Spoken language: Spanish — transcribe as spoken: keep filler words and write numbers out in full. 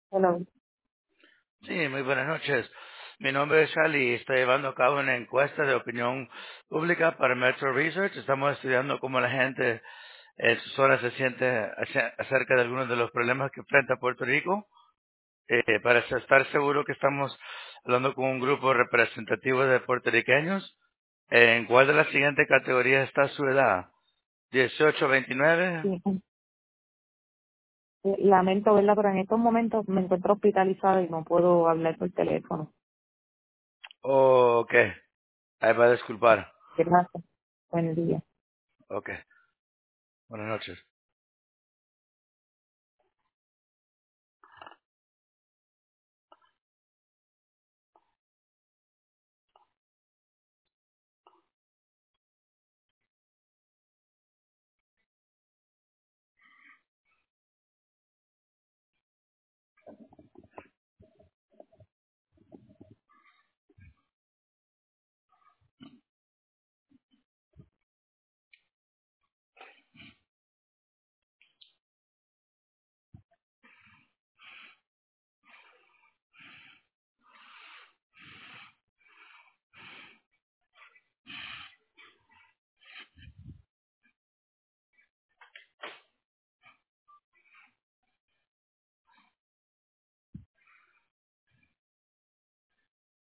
Hello. Sí, muy buenas noches. Mi nombre es Charlie y estoy llevando a cabo una encuesta de opinión pública para Metro Research. Estamos estudiando cómo la gente en su zona se siente ace- acerca de algunos de los problemas que enfrenta Puerto Rico. Eh, para estar seguro que estamos hablando con un grupo representativo de puertorriqueños. ¿En cuál de las siguientes categorías está su edad? ¿dieciocho a veintinueve? Sí, eh, lamento, ¿verdad? Pero en estos momentos me encuentro hospitalizada y no puedo hablar por teléfono. Ok, ahí va a disculpar. Gracias. Buen día. Ok, buenas noches.